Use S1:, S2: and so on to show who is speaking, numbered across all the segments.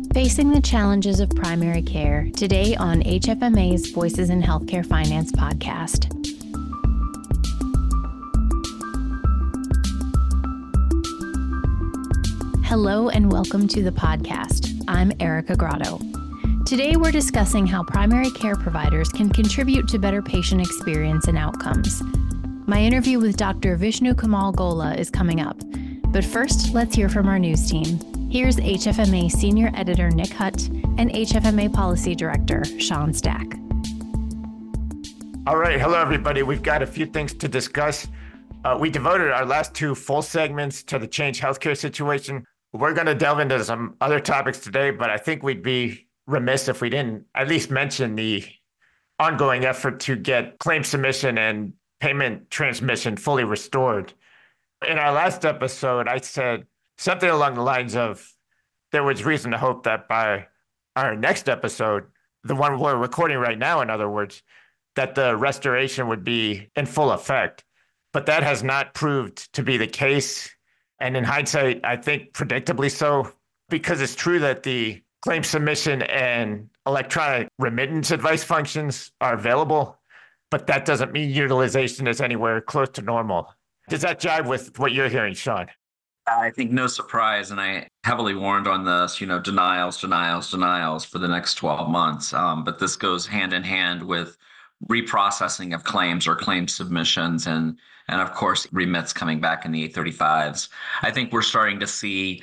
S1: Facing the challenges of primary care, today on HFMA's Voices in Healthcare Finance podcast. Hello and welcome to the podcast. I'm Erica Grotto. Today we're discussing how primary care providers can contribute to better patient experience and outcomes. My interview with Dr. Vishnu Kamal Gola is coming up, but first let's hear from our news team. Here's HFMA Senior Editor Nick Hutt and HFMA Policy Director Sean Stack.
S2: All right. Hello, everybody. We've got a few things to discuss. We devoted our last two full segments to the Change Healthcare situation. We're going to delve into some other topics today, but I think we'd be remiss if we didn't at least mention the ongoing effort to get claim submission and payment transmission fully restored. In our last episode, I said something along the lines of there was reason to hope that by our next episode, the one we're recording right now, in other words, that the restoration would be in full effect. But that has not proved to be the case. And in hindsight, I think predictably so, because it's true that the claim submission and electronic remittance advice functions are available, but that doesn't mean utilization is anywhere close to normal. Does that jive with what you're hearing, Sean?
S3: I think no surprise, and I heavily warned on this, denials for the next 12 months. But this goes hand in hand with reprocessing of claims or claim submissions and of course, remits coming back in the 835s. I think we're starting to see,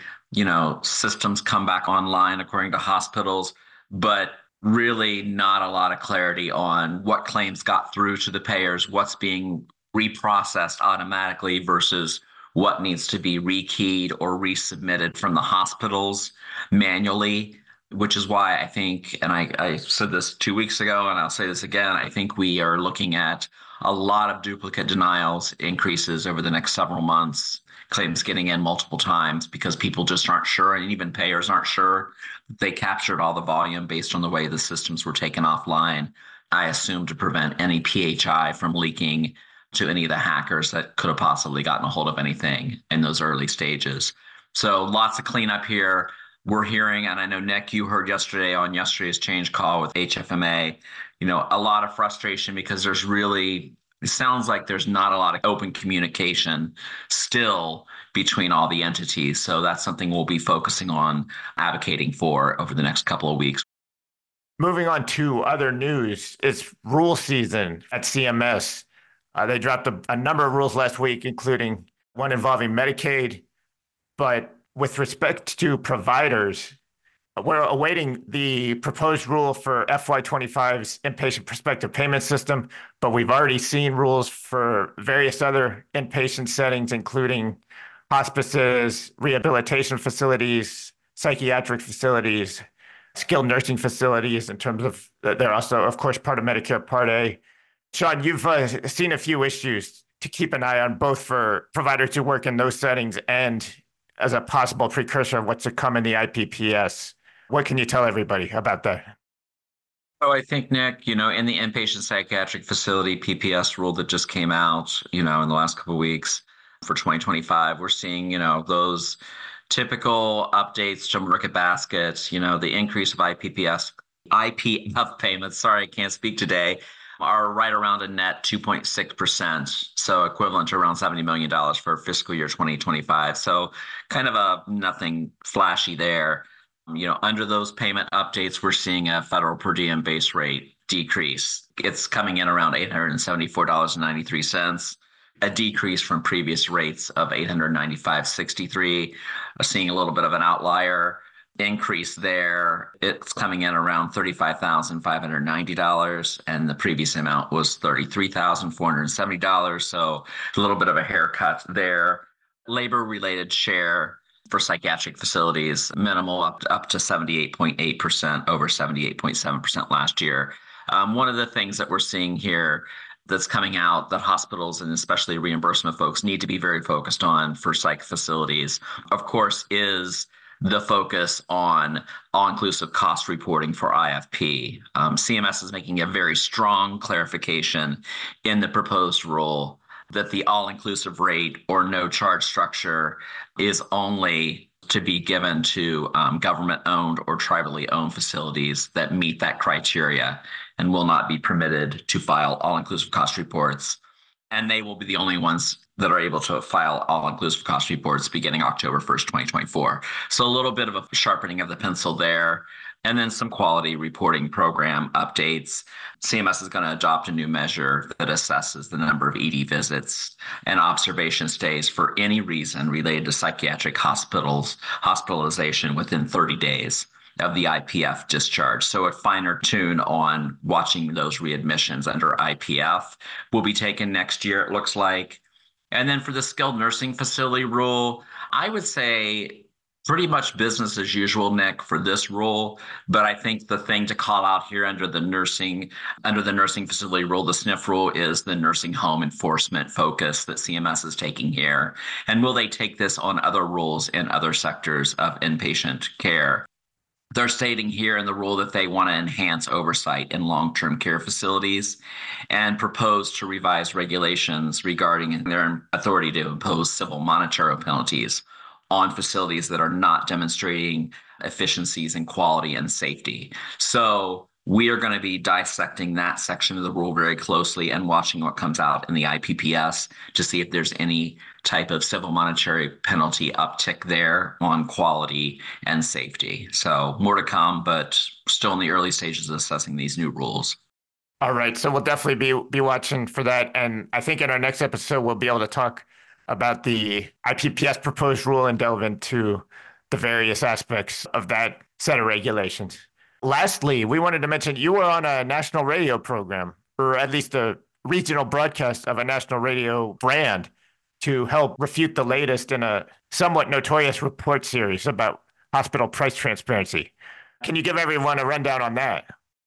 S3: systems come back online according to hospitals, but really not a lot of clarity on what claims got through to the payers, what's being reprocessed automatically versus what needs to be rekeyed or resubmitted from the hospitals manually, which is why I think, and I said this 2 weeks ago, and I'll say this again, I think we are looking at a lot of duplicate denials increases over the next several months, claims getting in multiple times because people just aren't sure, and even payers aren't sure that they captured all the volume based on the way the systems were taken offline, I assume to prevent any PHI from leaking to any of the hackers that could have possibly gotten a hold of anything in those early stages. So lots of cleanup here. We're hearing, and I know, Nick, you heard yesterday on yesterday's change call with HFMA, a lot of frustration because it sounds like there's not a lot of open communication still between all the entities. So that's something we'll be focusing on advocating for over the next couple of weeks.
S2: Moving on to other news, it's rule season at CMS. They dropped a number of rules last week, including one involving Medicaid. But with respect to providers, we're awaiting the proposed rule for FY25's inpatient prospective payment system, but we've already seen rules for various other inpatient settings, including hospices, rehabilitation facilities, psychiatric facilities, skilled nursing facilities, in terms of, they're also, of course, part of Medicare Part A. Sean, you've seen a few issues to keep an eye on, both for providers who work in those settings and as a possible precursor of what's to come in the IPPS. What can you tell everybody about that?
S3: Oh, I think, Nick, in the inpatient psychiatric facility PPS rule that just came out, in the last couple of weeks for 2025, we're seeing, those typical updates to Market Basket, the increase of IPF payments. Sorry, I can't speak today. Are right around a net 2.6%, so equivalent to around $70 million for fiscal year 2025. So kind of a nothing flashy there. Under those payment updates, we're seeing a federal per diem base rate decrease. It's coming in around $874.93, a decrease from previous rates of $895.63. Seeing a little bit of an outlier increase there. It's coming in around $35,590, and the previous amount was $33,470. So a little bit of a haircut there. Labor-related share for psychiatric facilities, minimal up to 78.8% over 78.7% last year. One of the things that we're seeing here that's coming out that hospitals and especially reimbursement folks need to be very focused on for psych facilities, of course, is the focus on all-inclusive cost reporting for IFP. CMS is making a very strong clarification in the proposed rule that the all-inclusive rate or no charge structure is only to be given to government-owned or tribally owned facilities that meet that criteria and will not be permitted to file all-inclusive cost reports. And they will be the only ones that are able to file all-inclusive cost reports beginning October 1st, 2024. So a little bit of a sharpening of the pencil there. And then some quality reporting program updates. CMS is going to adopt a new measure that assesses the number of ED visits and observation stays for any reason related to psychiatric hospitalization within 30 days of the IPF discharge. So a finer tune on watching those readmissions under IPF will be taken next year, it looks like. And then for the skilled nursing facility rule, I would say pretty much business as usual, Nick, for this rule. But I think the thing to call out here under the nursing facility rule, the SNF rule, is the nursing home enforcement focus that CMS is taking here. And will they take this on other rules in other sectors of inpatient care? They're stating here in the rule that they want to enhance oversight in long-term care facilities and propose to revise regulations regarding their authority to impose civil monetary penalties on facilities that are not demonstrating efficiencies in quality and safety. So we are going to be dissecting that section of the rule very closely and watching what comes out in the IPPS to see if there's any type of civil monetary penalty uptick there on quality and safety. So more to come, but still in the early stages of assessing these new rules.
S2: All right. So we'll definitely be watching for that. And I think in our next episode, we'll be able to talk about the IPPS proposed rule and delve into the various aspects of that set of regulations. Lastly, we wanted to mention you were on a national radio program, or at least a regional broadcast of a national radio brand, to help refute the latest in a somewhat notorious report series about hospital price transparency. Can you give everyone a rundown on that?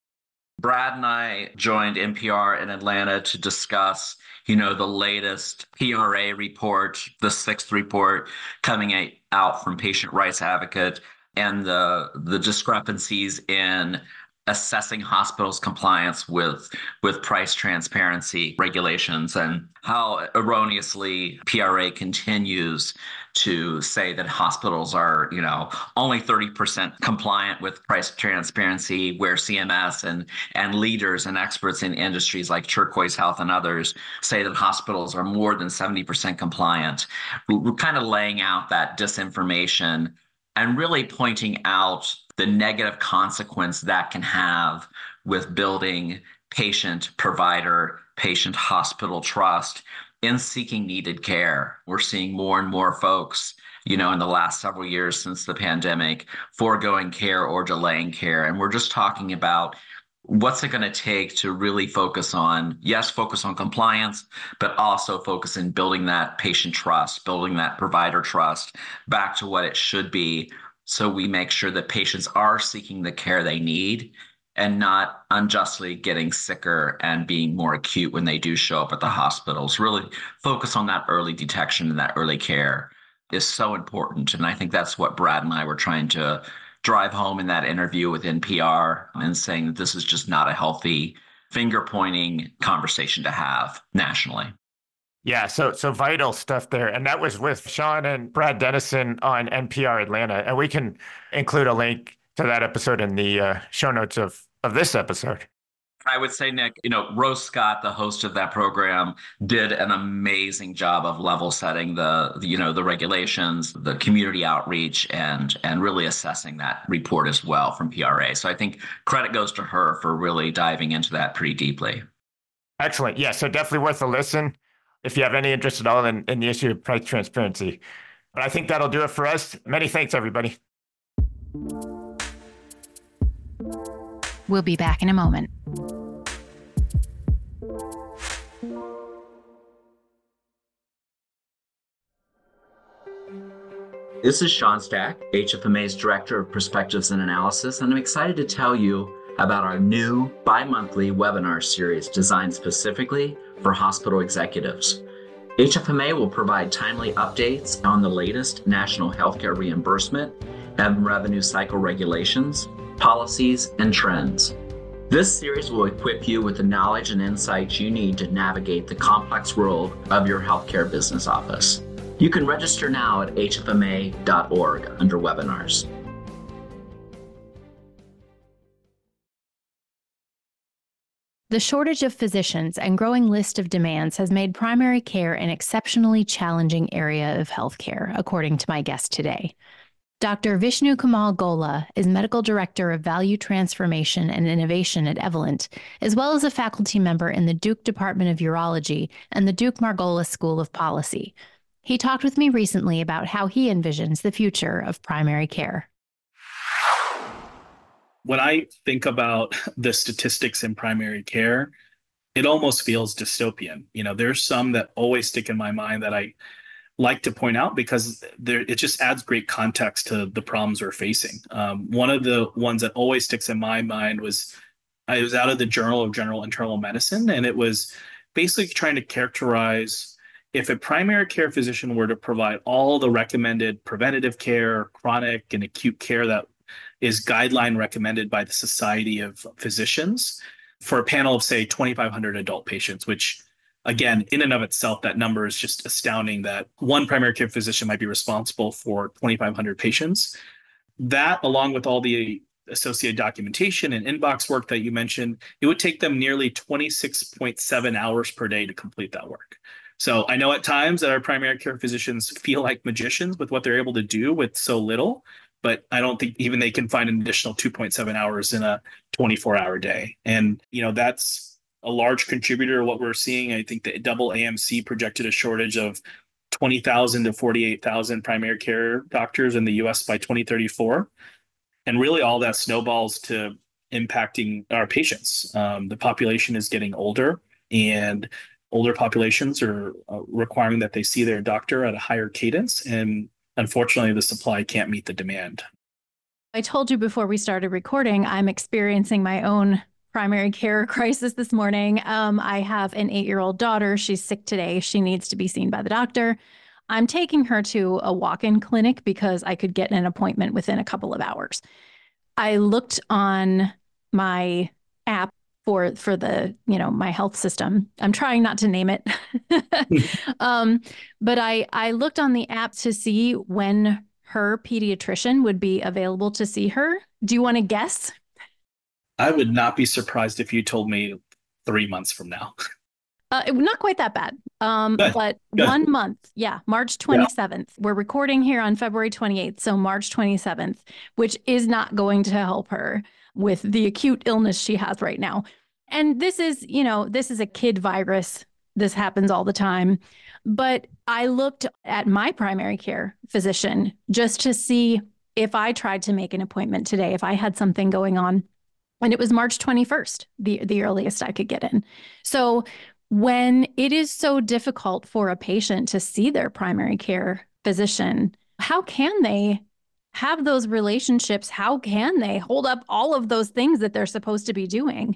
S3: Brad and I joined NPR in Atlanta to discuss, the latest PRA report, the sixth report coming out from Patient Rights Advocate, and the discrepancies in assessing hospitals' compliance with price transparency regulations and how erroneously PRA continues to say that hospitals are, only 30% compliant with price transparency, where CMS and leaders and experts in industries like Turquoise Health and others say that hospitals are more than 70% compliant. We're kind of laying out that disinformation and really pointing out the negative consequence that can have with building patient-provider, patient-hospital trust in seeking needed care. We're seeing more and more folks, in the last several years since the pandemic, foregoing care or delaying care. And we're just talking about what's it going to take to really focus on compliance, but also focus in building that patient trust, building that provider trust back to what it should be, so we make sure that patients are seeking the care they need and not unjustly getting sicker and being more acute when they do show up at the hospitals. Really focus on that early detection and that early care is so important. And I think that's what Brad and I were trying to drive home in that interview with NPR, and saying that this is just not a healthy finger-pointing conversation to have nationally.
S2: Yeah, so vital stuff there. And that was with Sean and Brad Dennison on NPR Atlanta. And we can include a link to that episode in the show notes of this episode.
S3: I would say, Nick, Rose Scott, the host of that program, did an amazing job of level setting the regulations, the community outreach, and really assessing that report as well from PRA. So I think credit goes to her for really diving into that pretty deeply.
S2: Excellent. Yeah, so definitely worth a listen if you have any interest at all in the issue of price transparency. But I think that'll do it for us. Many thanks, everybody.
S1: We'll be back in a moment.
S3: This is Sean Stack, HFMA's Director of Perspectives and Analysis, and I'm excited to tell you about our new bi-monthly webinar series designed specifically for hospital executives. HFMA will provide timely updates on the latest national healthcare reimbursement and revenue cycle regulations, policies, and trends. This series will equip you with the knowledge and insights you need to navigate the complex world of your healthcare business office.
S4: You can register now at hfma.org under webinars.
S1: The shortage of physicians and growing list of demands has made primary care an exceptionally challenging area of healthcare, according to my guest today. Dr. Vishnu Kamal Gola is Medical Director of Value Transformation and Innovation at Evolent, as well as a faculty member in the Duke Department of Urology and the Duke Margolis School of Policy. He talked with me recently about how he envisions the future of primary care.
S5: When I think about the statistics in primary care, it almost feels dystopian. There's some that always stick in my mind that I like to point out because it just adds great context to the problems we're facing. One of the ones that always sticks in my mind was I was out of the Journal of General Internal Medicine, and it was basically trying to characterize if a primary care physician were to provide all the recommended preventative care, chronic and acute care that is guideline recommended by the Society of Physicians for a panel of, say, 2,500 adult patients, which, again, in and of itself, that number is just astounding that one primary care physician might be responsible for 2,500 patients. That, along with all the associated documentation and inbox work that you mentioned, it would take them nearly 26.7 hours per day to complete that work. So I know at times that our primary care physicians feel like magicians with what they're able to do with so little, but I don't think even they can find an additional 2.7 hours in a 24-hour day. And, that's a large contributor to what we're seeing. I think the double AMC projected a shortage of 20,000 to 48,000 primary care doctors in the US by 2034. And really all that snowballs to impacting our patients. The population is getting older, and older populations are requiring that they see their doctor at a higher cadence. And unfortunately, the supply can't meet the demand.
S1: I told you before we started recording, I'm experiencing my own primary care crisis this morning. I have an 8-year-old daughter. She's sick today. She needs to be seen by the doctor. I'm taking her to a walk-in clinic because I could get an appointment within a couple of hours. I looked on my app for the, my health system. I'm trying not to name it. But I looked on the app to see when her pediatrician would be available to see her. Do you want to guess?
S5: I would not be surprised if you told me 3 months from now.
S1: Not quite that bad. But 1 month. Yeah. March 27th. Yeah. We're recording here on February 28th. So March 27th, which is not going to help her with the acute illness she has right now. And this is a kid virus. This happens all the time. But I looked at my primary care physician just to see if I tried to make an appointment today, if I had something going on. And it was March 21st, the earliest I could get in. So when it is so difficult for a patient to see their primary care physician, how can they have those relationships? How can they hold up all of those things that they're supposed to be doing?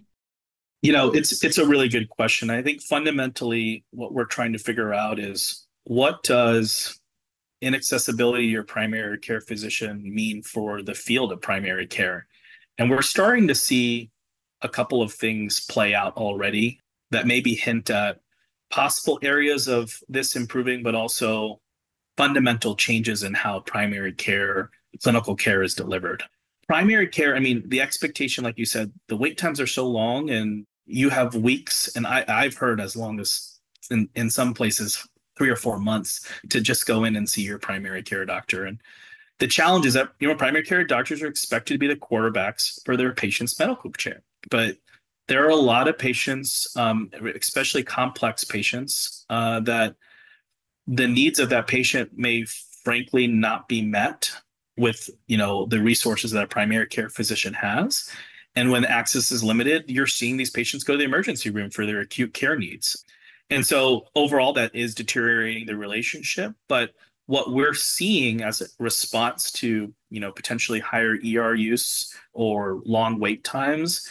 S5: It's a really good question. I think fundamentally what we're trying to figure out is, what does inaccessibility to your primary care physician mean for the field of primary care? And we're starting to see a couple of things play out already that maybe hint at possible areas of this improving, but also fundamental changes in how primary care, clinical care is delivered. Primary care, the expectation, like you said, the wait times are so long, and you have weeks, and I've heard as long as in some places 3 or 4 months to just go in and see your primary care doctor. And the challenge is that primary care doctors are expected to be the quarterbacks for their patients' medical care, but there are a lot of patients, especially complex patients, that the needs of that patient may frankly not be met with the resources that a primary care physician has. And when access is limited, you're seeing these patients go to the emergency room for their acute care needs. And so overall, that is deteriorating the relationship. But what we're seeing as a response to, potentially higher ER use or long wait times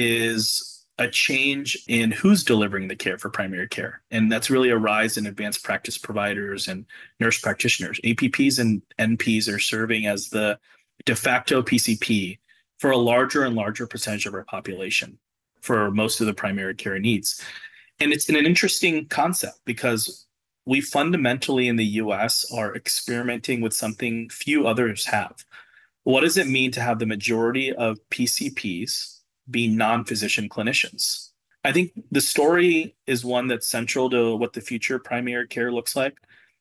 S5: is a change in who's delivering the care for primary care. And that's really a rise in advanced practice providers and nurse practitioners. APPs and NPs are serving as the de facto PCP for a larger and larger percentage of our population for most of the primary care needs. And it's an interesting concept because we fundamentally in the US are experimenting with something few others have. What does it mean to have the majority of PCPs be non-physician clinicians? I think the story is one that's central to what the future primary care looks like.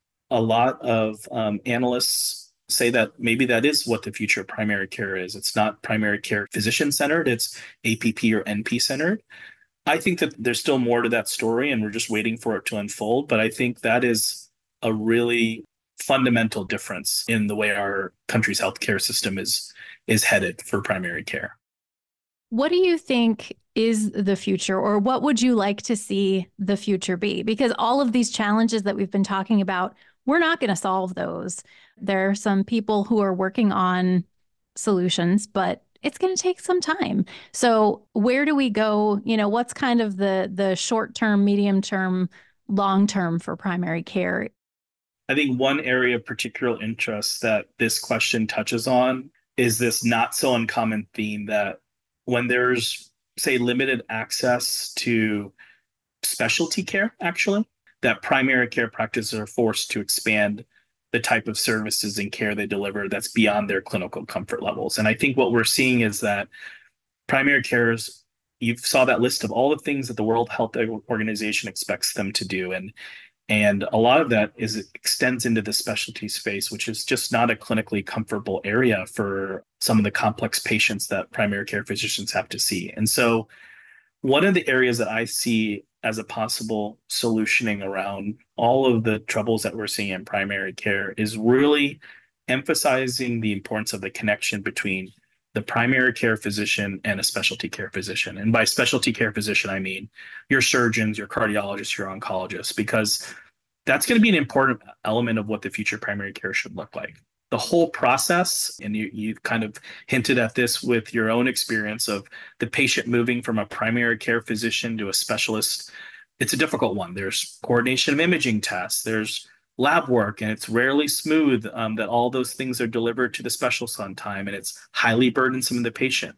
S5: A lot of analysts say that maybe that is what the future primary care is. It's not primary care physician centered, it's APP or NP centered. I think that there's still more to that story and we're just waiting for it to unfold. But I think that is a really fundamental difference in the way our country's healthcare system is headed for primary care.
S1: What do you think is the future, or what would you like to see the future be? Because all of these challenges that we've been talking about, we're not going to solve those. There are some people who are working on solutions, but it's going to take some time. So where do we go? What's kind of the short term, medium term, long term for primary care?
S5: I think one area of particular interest that this question touches on is this not so uncommon theme that when there's, say, limited access to specialty care, actually, that primary care practices are forced to expand the type of services and care they deliver that's beyond their clinical comfort levels. And I think what we're seeing is that primary care is, you saw that list of all the things that the World Health Organization expects them to do. And a lot of that extends into the specialty space, which is just not a clinically comfortable area for some of the complex patients that primary care physicians have to see. And so one of the areas that I see as a possible solutioning around all of the troubles that we're seeing in primary care is really emphasizing the importance of the connection between the primary care physician and a specialty care physician. And by specialty care physician, I mean your surgeons, your cardiologists, your oncologists, because that's going to be an important element of what the future primary care should look like. The whole process, and you kind of hinted at this with your own experience of the patient moving from a primary care physician to a specialist, it's a difficult one. There's coordination of imaging tests, there's lab work, and it's rarely smooth that all those things are delivered to the specialist on time, and it's highly burdensome to the patient.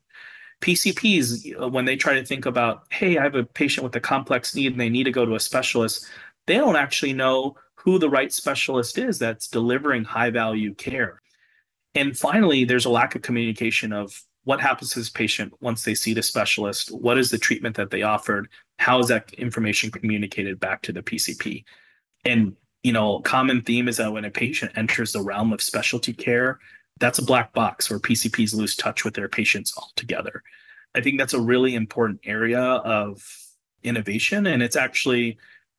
S5: PCPs, when they try to think about, hey, I have a patient with a complex need and they need to go to a specialist, they don't actually know who the right specialist is that's delivering high value care. And finally, there's a lack of communication of what happens to this patient once they see the specialist, what is the treatment that they offered, how is that information communicated back to the PCP. And common theme is that when a patient enters the realm of specialty care, that's a black box where PCPs lose touch with their patients altogether. I think that's a really important area of innovation, and it's actually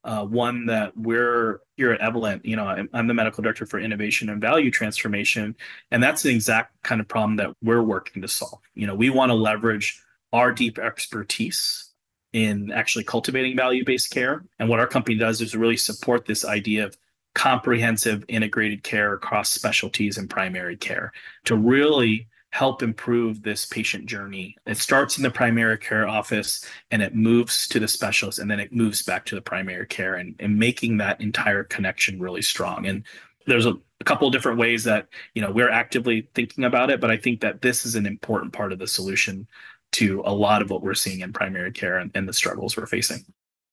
S5: one that we're here at Evolent. I'm the medical director for innovation and value transformation, and that's the exact kind of problem that we're working to solve. We want to leverage our deep expertise in actually cultivating value-based care. And what our company does is really support this idea of comprehensive integrated care across specialties and primary care to really help improve this patient journey. It starts in the primary care office and it moves to the specialist, and then it moves back to the primary care, and making that entire connection really strong. And there's a couple of different ways that we're actively thinking about it, but I think that this is an important part of the solution to a lot of what we're seeing in primary care and the struggles we're facing.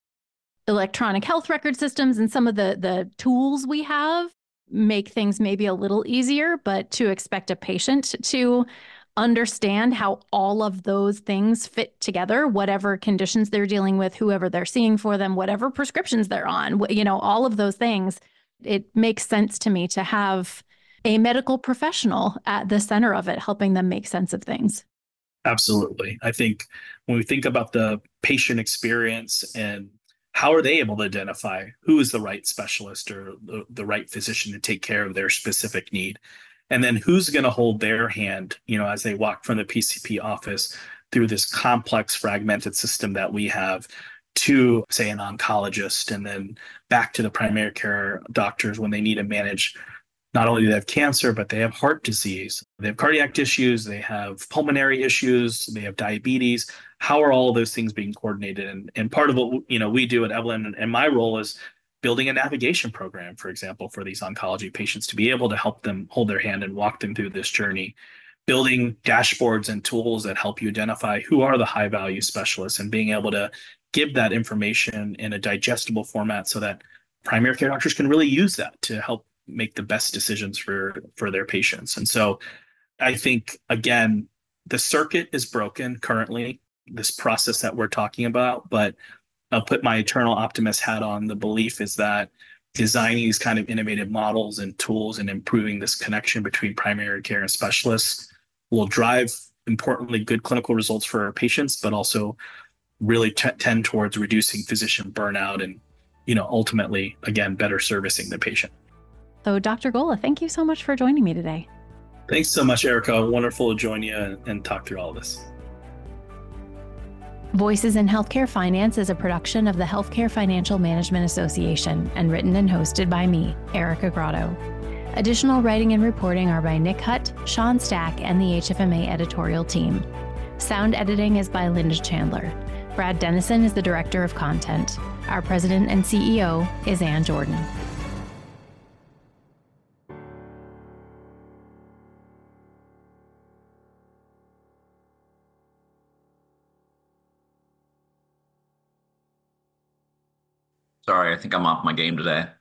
S1: Electronic health record systems and some of the tools we have make things maybe a little easier, but to expect a patient to understand how all of those things fit together, whatever conditions they're dealing with, whoever they're seeing for them, whatever prescriptions they're on, all of those things, it makes sense to me to have a medical professional at the center of it, helping them make sense of things.
S5: Absolutely. I think when we think about the patient experience and how are they able to identify who is the right specialist or the right physician to take care of their specific need, and then who's going to hold their hand, as they walk from the PCP office through this complex, fragmented system that we have to, say, an oncologist, and then back to the primary care doctors when they need to manage. Not only do they have cancer, but they have heart disease, they have cardiac issues, they have pulmonary issues, they have diabetes. How are all of those things being coordinated? And part of what we do at Evolent, and my role is building a navigation program, for example, for these oncology patients to be able to help them hold their hand and walk them through this journey, building dashboards and tools that help you identify who are the high value specialists and being able to give that information in a digestible format so that primary care doctors can really use that to help make the best decisions for their patients. And so I think, again, the circuit is broken currently, this process that we're talking about, but I'll put my eternal optimist hat on. The belief is that designing these kind of innovative models and tools and improving this connection between primary care and specialists will drive, importantly, good clinical results for our patients, but also really tend towards reducing physician burnout and, ultimately, again, better servicing the patient.
S1: So, Dr. Gola, thank you so much for joining me today.
S5: Thanks so much, Erica. Wonderful to join you and talk through all this.
S1: Voices in Healthcare Finance is a production of the Healthcare Financial Management Association and written and hosted by me, Erica Grotto. Additional writing and reporting are by Nick Hutt, Sean Stack, and the HFMA editorial team. Sound editing is by Linda Chandler. Brad Dennison is the Director of Content. Our President and CEO is Ann Jordan.
S3: Sorry, I think I'm off my game today.